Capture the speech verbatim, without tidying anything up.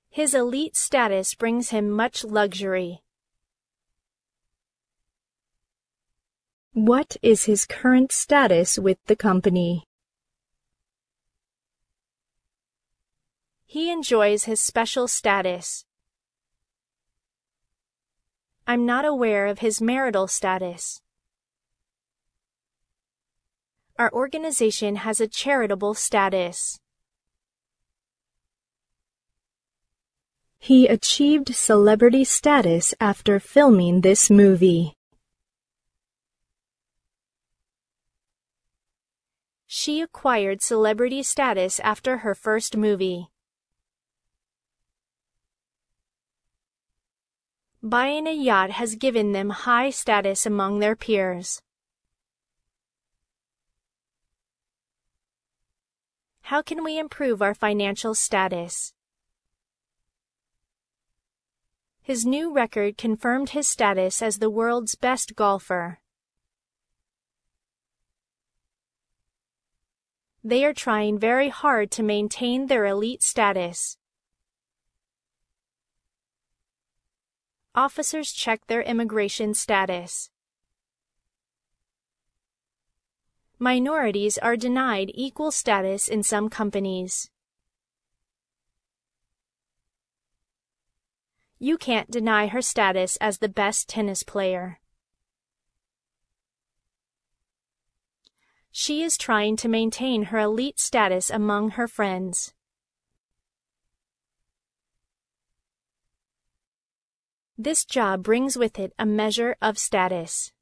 His elite status brings him much luxury. What is his current status with the company? He enjoys his special status. I'm not aware of his marital status. Our organization has a charitable status. He achieved celebrity status after filming this movie. She acquired celebrity status after her first movie. Buying a yacht has given them high status among their peers. How can we improve our financial status? His new record confirmed his status as the world's best golfer. They are trying very hard to maintain their elite status. Officers check their immigration status. Minorities are denied equal status in some companies. You can't deny her status as the best tennis player. She is trying to maintain her elite status among her friends. This job brings with it a measure of status.